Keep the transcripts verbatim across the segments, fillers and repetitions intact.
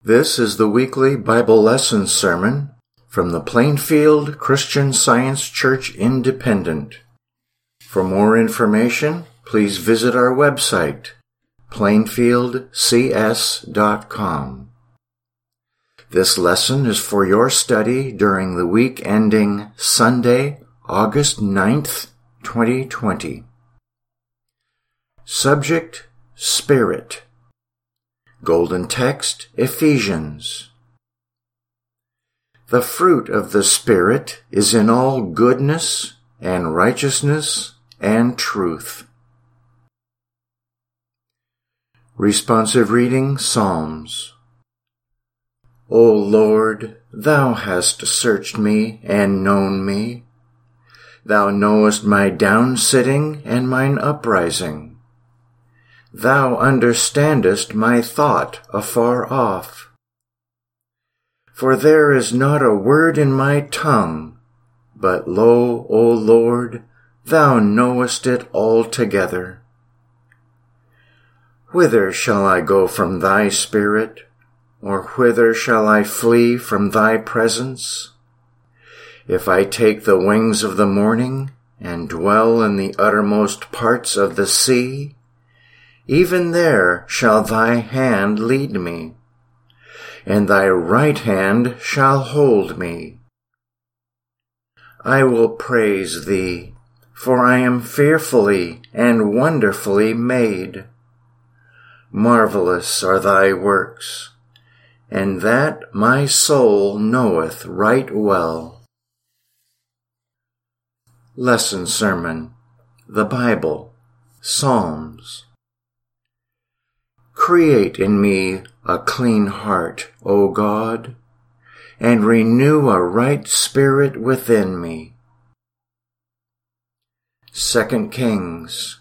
This is the weekly Bible lesson sermon from the Plainfield Christian Science Church Independent. For more information, please visit our website, plainfield c s dot com. This lesson is for your study during the week ending Sunday, August ninth, twenty twenty. Subject, Spirit. Golden text, Ephesians. The fruit of the Spirit is in all goodness and righteousness and truth. Responsive reading, Psalms. O Lord, Thou hast searched me and known me. Thou knowest my downsitting and mine uprising. Thou understandest my thought afar off. For there is not a word in my tongue, but lo, O Lord, Thou knowest it altogether. Whither shall I go from Thy Spirit, or whither shall I flee from Thy presence? If I take the wings of the morning, and dwell in the uttermost parts of the sea, even there shall Thy hand lead me, and Thy right hand shall hold me. I will praise Thee, for I am fearfully and wonderfully made. Marvelous are Thy works, and that my soul knoweth right well. Lesson Sermon, the Bible, Psalms. Create in me a clean heart, O God, and renew a right spirit within me. Second Kings.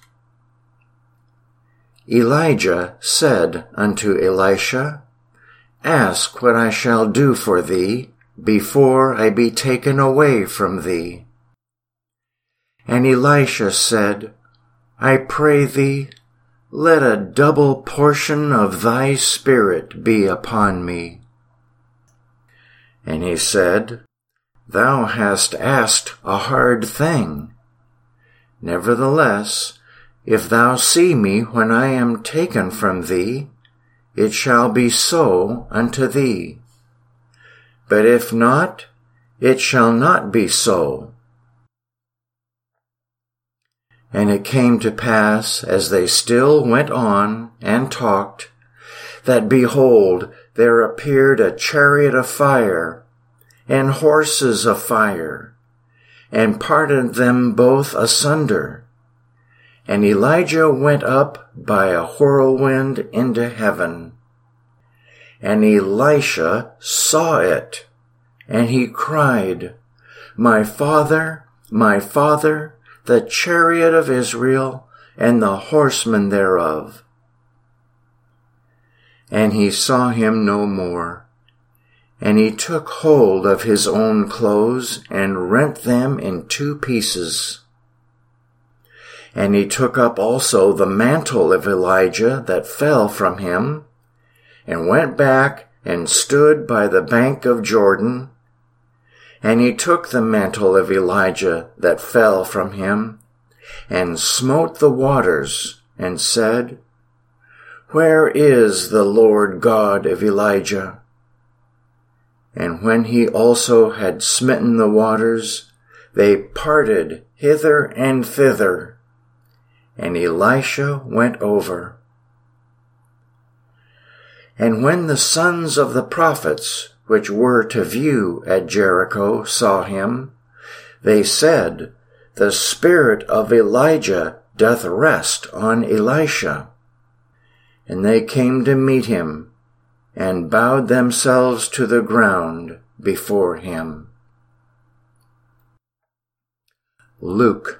Elijah said unto Elisha, Ask what I shall do for thee before I be taken away from thee. And Elisha said, I pray thee, let a double portion of Thy Spirit be upon me. And he said, Thou hast asked a hard thing. Nevertheless, if Thou see me when I am taken from Thee, it shall be so unto Thee. But if not, it shall not be so. And it came to pass, as they still went on and talked, that behold, there appeared a chariot of fire, and horses of fire, and parted them both asunder. And Elijah went up by a whirlwind into heaven. And Elisha saw it, and he cried, My father, my father, the chariot of Israel, and the horsemen thereof. And he saw him no more. And he took hold of his own clothes, and rent them in two pieces. And he took up also the mantle of Elijah that fell from him, and went back and stood by the bank of Jordan. And he took the mantle of Elijah that fell from him, and smote the waters, and said, Where is the Lord God of Elijah? And when he also had smitten the waters, they parted hither and thither, and Elisha went over. And when the sons of the prophets, which were to view at Jericho, saw him, they said, The spirit of Elijah doth rest on Elisha. And they came to meet him, and bowed themselves to the ground before him. Luke.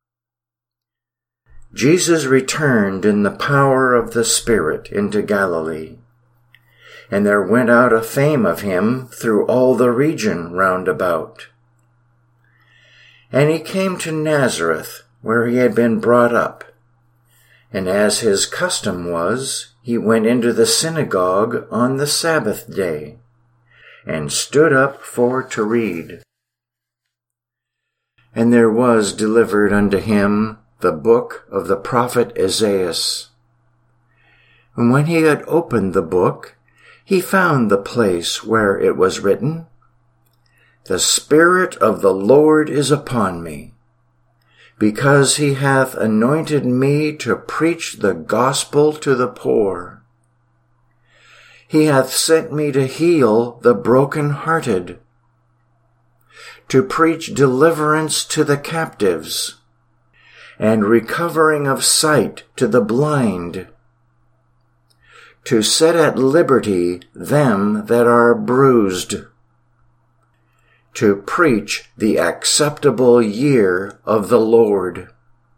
Jesus returned in the power of the Spirit into Galilee. And there went out a fame of him through all the region round about. And he came to Nazareth, where he had been brought up. And as his custom was, he went into the synagogue on the Sabbath day, and stood up for to read. And there was delivered unto him the book of the prophet Isaiah. And when he had opened the book, he found the place where it was written, The Spirit of the Lord is upon me, because he hath anointed me to preach the gospel to the poor. He hath sent me to heal the broken-hearted, to preach deliverance to the captives, and recovering of sight to the blind, to set at liberty them that are bruised, to preach the acceptable year of the Lord.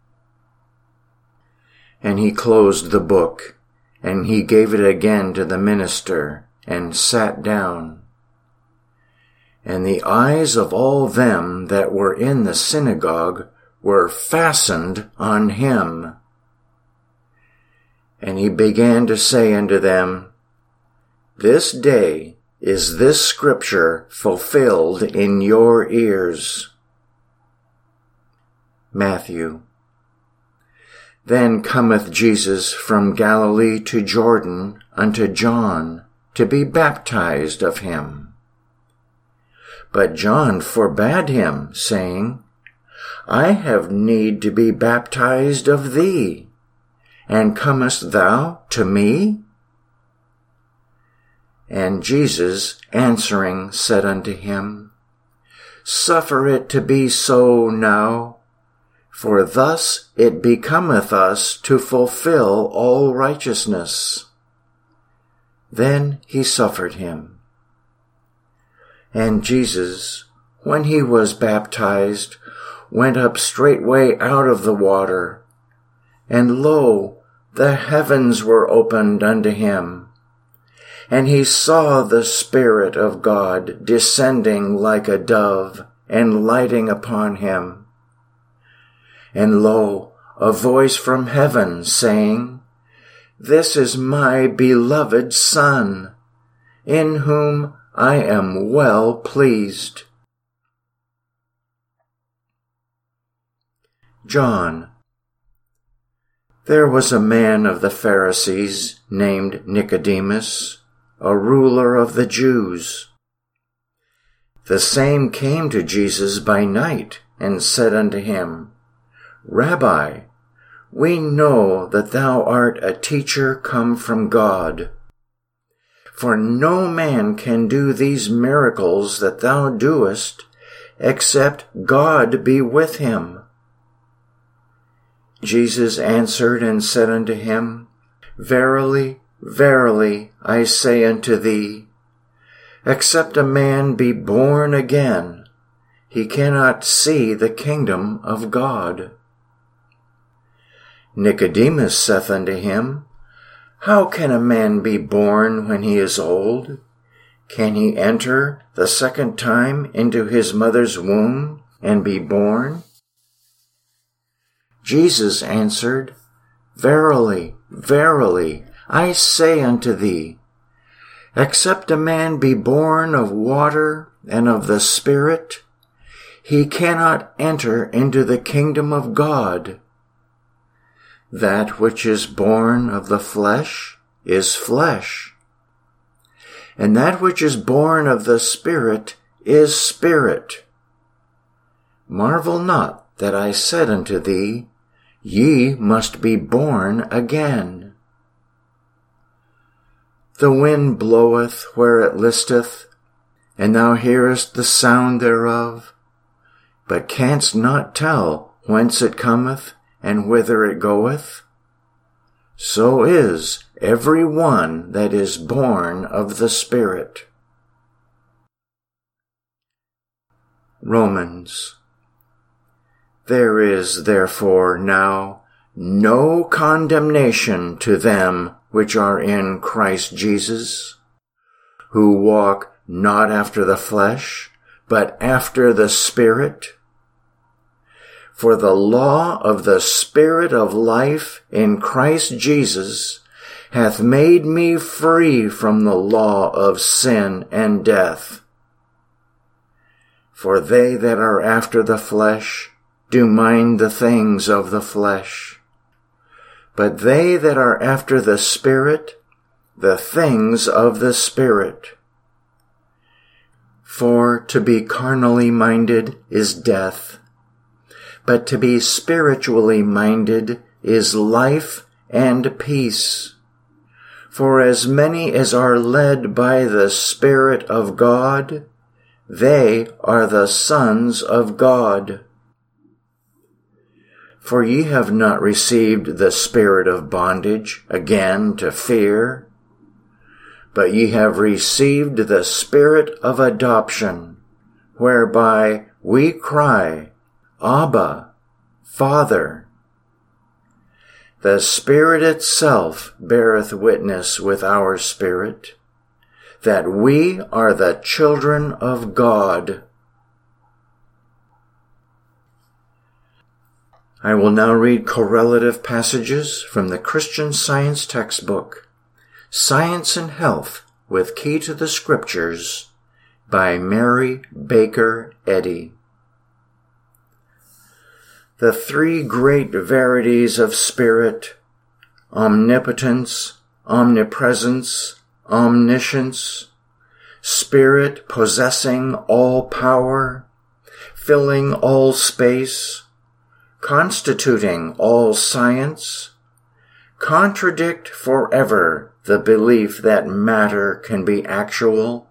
And he closed the book, and he gave it again to the minister, and sat down. And the eyes of all them that were in the synagogue were fastened on him. And he began to say unto them, This day is this scripture fulfilled in your ears. Matthew. Then cometh Jesus from Galilee to Jordan unto John, to be baptized of him. But John forbade him, saying, I have need to be baptized of thee, and comest thou to me? And Jesus answering said unto him, Suffer it to be so now, for thus it becometh us to fulfill all righteousness. Then he suffered him. And Jesus, when he was baptized, went up straightway out of the water, and lo, the heavens were opened unto him, and he saw the Spirit of God descending like a dove, and lighting upon him. And lo, a voice from heaven, saying, This is my beloved Son, in whom I am well pleased. John. There was a man of the Pharisees named Nicodemus, a ruler of the Jews. The same came to Jesus by night, and said unto him, Rabbi, we know that thou art a teacher come from God. For no man can do these miracles that thou doest, except God be with him. Jesus answered and said unto him, Verily, verily, I say unto thee, except a man be born again, he cannot see the kingdom of God. Nicodemus saith unto him, How can a man be born when he is old? Can he enter the second time into his mother's womb and be born? Jesus answered, Verily, verily, I say unto thee, except a man be born of water and of the Spirit, he cannot enter into the kingdom of God. That which is born of the flesh is flesh, and that which is born of the Spirit is spirit. Marvel not that I said unto thee, Ye must be born again. The wind bloweth where it listeth, and thou hearest the sound thereof, but canst not tell whence it cometh and whither it goeth. So is every one that is born of the Spirit. Romans. There is therefore now no condemnation to them which are in Christ Jesus, who walk not after the flesh, but after the Spirit. For the law of the Spirit of life in Christ Jesus hath made me free from the law of sin and death. For they that are after the flesh do mind the things of the flesh, but they that are after the Spirit, the things of the Spirit. For to be carnally minded is death, but to be spiritually minded is life and peace. For as many as are led by the Spirit of God, they are the sons of God. For ye have not received the spirit of bondage again to fear, but ye have received the Spirit of adoption, whereby we cry, Abba, Father. The Spirit itself beareth witness with our spirit, that we are the children of God. I will now read correlative passages from the Christian Science textbook, Science and Health with Key to the Scriptures, by Mary Baker Eddy. The three great verities of spirit, omnipotence, omnipresence, omniscience, spirit possessing all power, filling all space, constituting all science, contradict forever the belief that matter can be actual.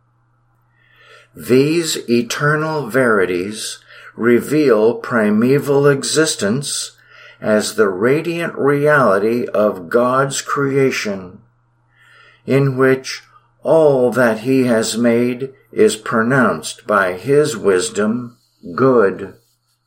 These eternal verities reveal primeval existence as the radiant reality of God's creation, in which all that He has made is pronounced by His wisdom good.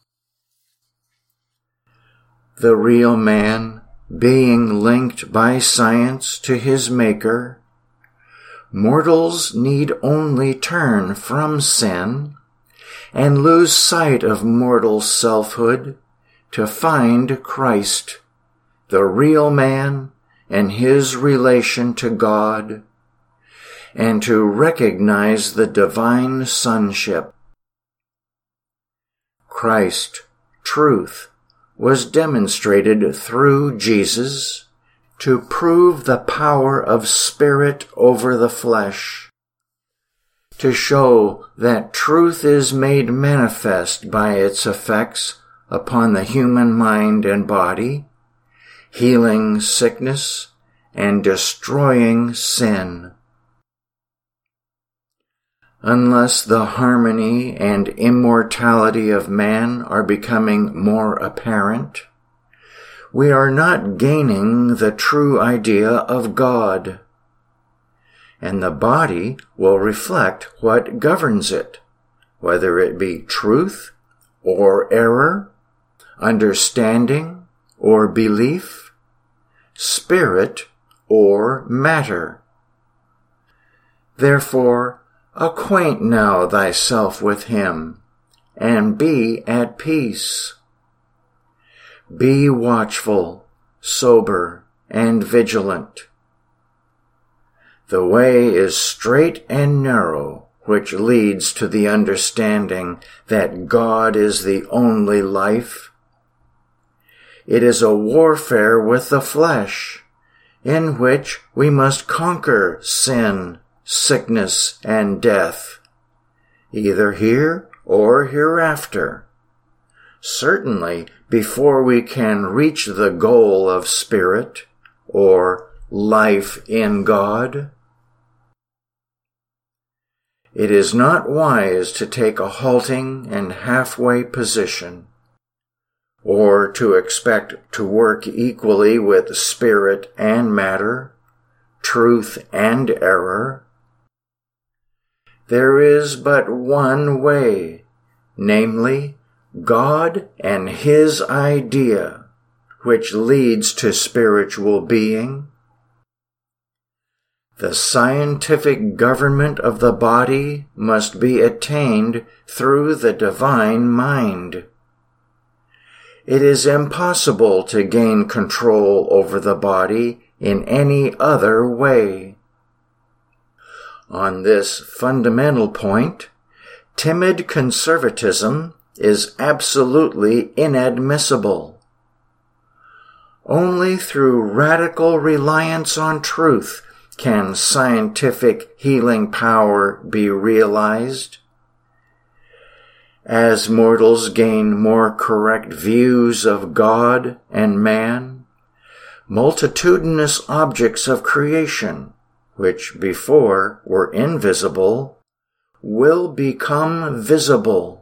The real man, being linked by science to his Maker, mortals need only turn from sin and lose sight of mortal selfhood to find Christ, the real man, and his relation to God, and to recognize the divine sonship. Christ, truth, was demonstrated through Jesus to prove the power of spirit over the flesh, to show that truth is made manifest by its effects upon the human mind and body, healing sickness and destroying sin. Unless the harmony and immortality of man are becoming more apparent, we are not gaining the true idea of God, and the body will reflect what governs it, whether it be truth or error, understanding or belief, spirit or matter. Therefore, acquaint now thyself with Him, and be at peace. Be watchful, sober, and vigilant. The way is straight and narrow, which leads to the understanding that God is the only life. It is a warfare with the flesh, in which we must conquer sin, sickness, and death, either here or hereafter, certainly before we can reach the goal of spirit, or life in God. It is not wise to take a halting and halfway position, or to expect to work equally with spirit and matter, truth and error. There is but one way, namely, God and His idea, which leads to spiritual being. The scientific government of the body must be attained through the divine mind. It is impossible to gain control over the body in any other way. On this fundamental point, timid conservatism is absolutely inadmissible. Only through radical reliance on truth can scientific healing power be realized. As mortals gain more correct views of God and man, multitudinous objects of creation, which before were invisible, will become visible.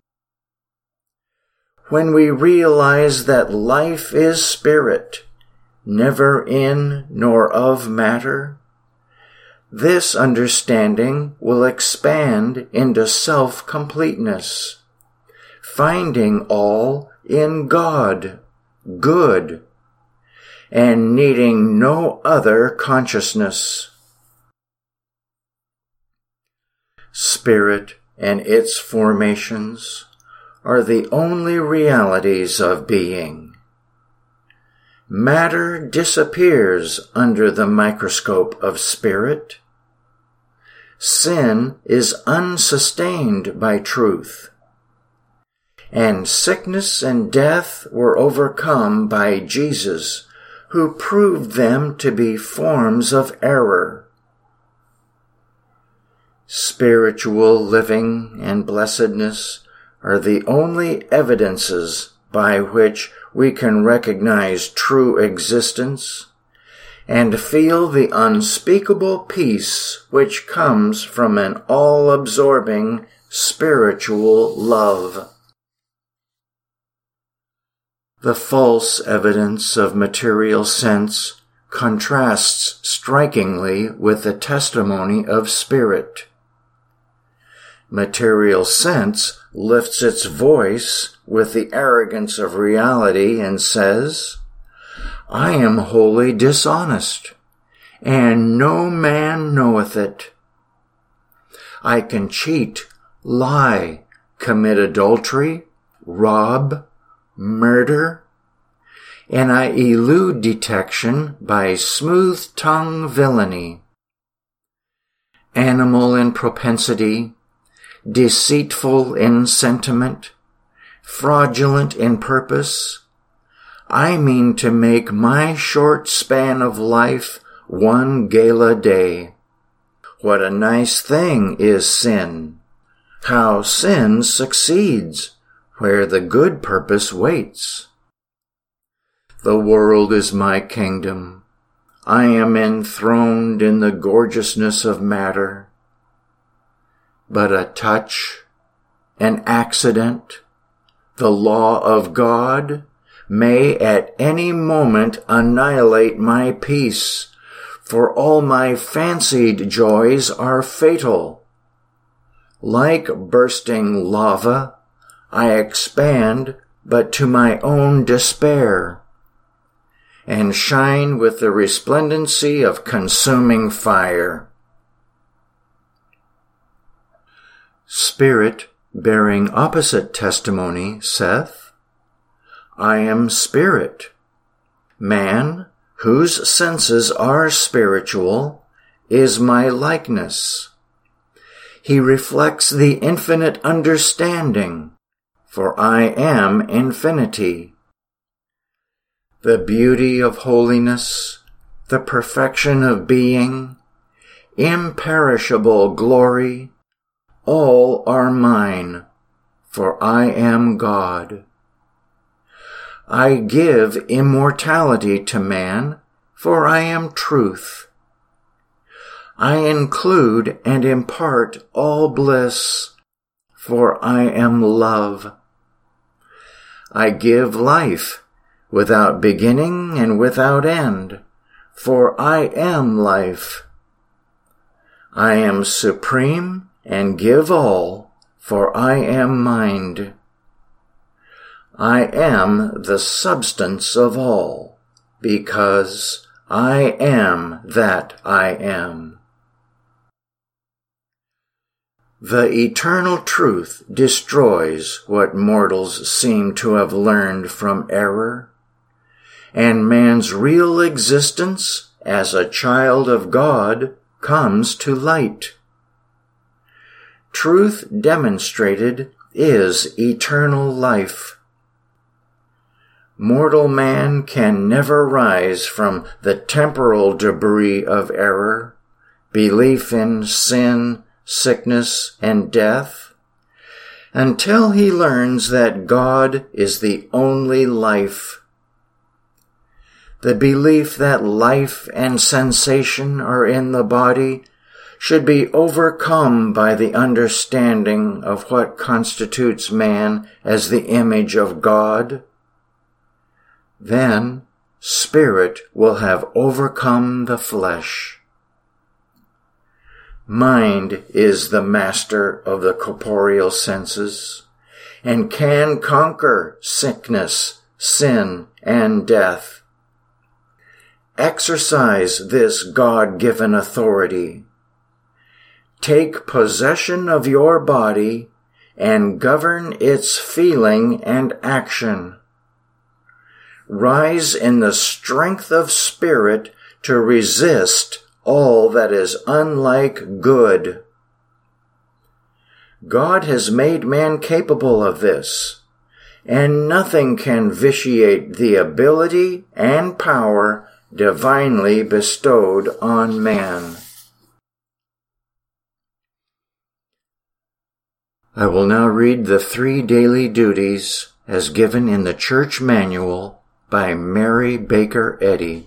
When we realize that life is spirit, never in nor of matter, this understanding will expand into self-completeness, finding all in God, good, and needing no other consciousness. Spirit and its formations are the only realities of being. Matter disappears under the microscope of spirit. Sin is unsustained by truth, and sickness and death were overcome by Jesus, who proved them to be forms of error. Spiritual living and blessedness are the only evidences by which we can recognize true existence and feel the unspeakable peace which comes from an all-absorbing spiritual love. The false evidence of material sense contrasts strikingly with the testimony of spirit. Material sense lifts its voice with the arrogance of reality and says, "I am wholly dishonest, and no man knoweth it. I can cheat, lie, commit adultery, rob, murder, and I elude detection by smooth-tongued villainy. Animal in propensity, deceitful in sentiment, fraudulent in purpose, I mean to make my short span of life one gala day. What a nice thing is sin! How sin succeeds where the good purpose waits. The world is my kingdom. I am enthroned in the gorgeousness of matter. But a touch, an accident, the law of God may at any moment annihilate my peace, for all my fancied joys are fatal. Like bursting lava, I expand but to my own despair, and shine with the resplendency of consuming fire. Spirit, bearing opposite testimony, saith, I am spirit. Man, whose senses are spiritual, is my likeness. He reflects the infinite understanding, for I am infinity. The beauty of holiness, the perfection of being, imperishable glory, all are mine, for I am God. I give immortality to man, for I am truth. I include and impart all bliss, for I am love. I give life without beginning and without end, for I am life. I am supreme and give all, for I am mind. I am the substance of all, because I am that I am. The eternal truth destroys what mortals seem to have learned from error, and man's real existence as a child of God comes to light. Truth demonstrated is eternal life. Mortal man can never rise from the temporal debris of error, belief in sin, sickness, and death, until he learns that God is the only life. The belief that life and sensation are in the body should be overcome by the understanding of what constitutes man as the image of God. Then spirit will have overcome the flesh. Mind is the master of the corporeal senses and can conquer sickness, sin, and death. Exercise this God-given authority. Take possession of your body and govern its feeling and action. Rise in the strength of spirit to resist all that is unlike good. God has made man capable of this, and nothing can vitiate the ability and power divinely bestowed on man. I will now read the three daily duties as given in the Church Manual by Mary Baker Eddy.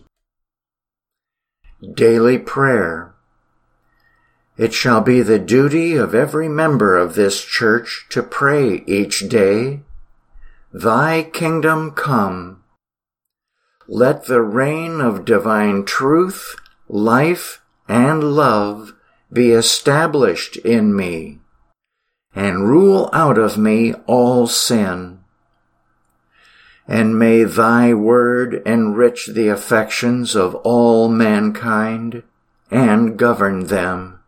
Daily prayer. It shall be the duty of every member of this church to pray each day, Thy kingdom come. Let the reign of divine truth, life, and love be established in me, and rule out of me all sin. And may thy word enrich the affections of all mankind and govern them.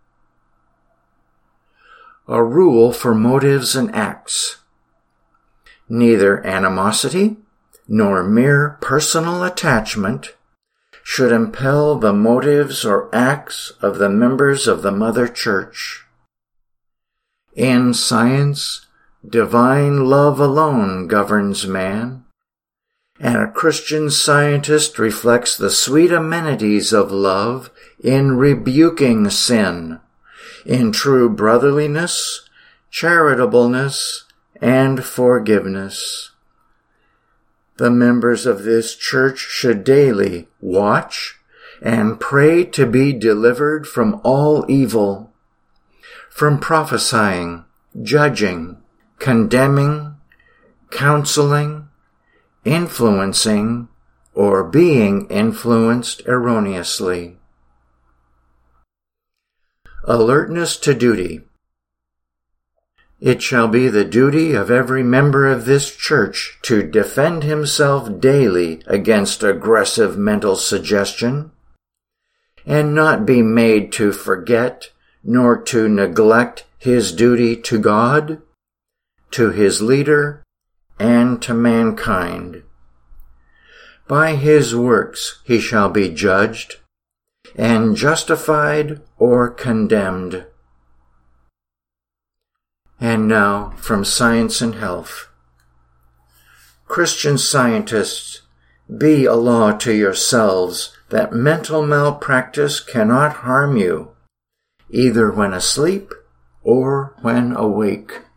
A rule for motives and acts. Neither animosity nor mere personal attachment should impel the motives or acts of the members of the Mother Church. In science, divine love alone governs man, and a Christian scientist reflects the sweet amenities of love in rebuking sin, in true brotherliness, charitableness, and forgiveness. The members of this church should daily watch and pray to be delivered from all evil, from prophesying, judging, condemning, counseling, influencing, or being influenced erroneously. Alertness to duty. It shall be the duty of every member of this church to defend himself daily against aggressive mental suggestion, and not be made to forget nor to neglect his duty to God, to his leader, and to mankind. By his works he shall be judged, and justified or condemned. And now, from Science and Health. Christian scientists, be a law to yourselves that mental malpractice cannot harm you, either when asleep or when awake.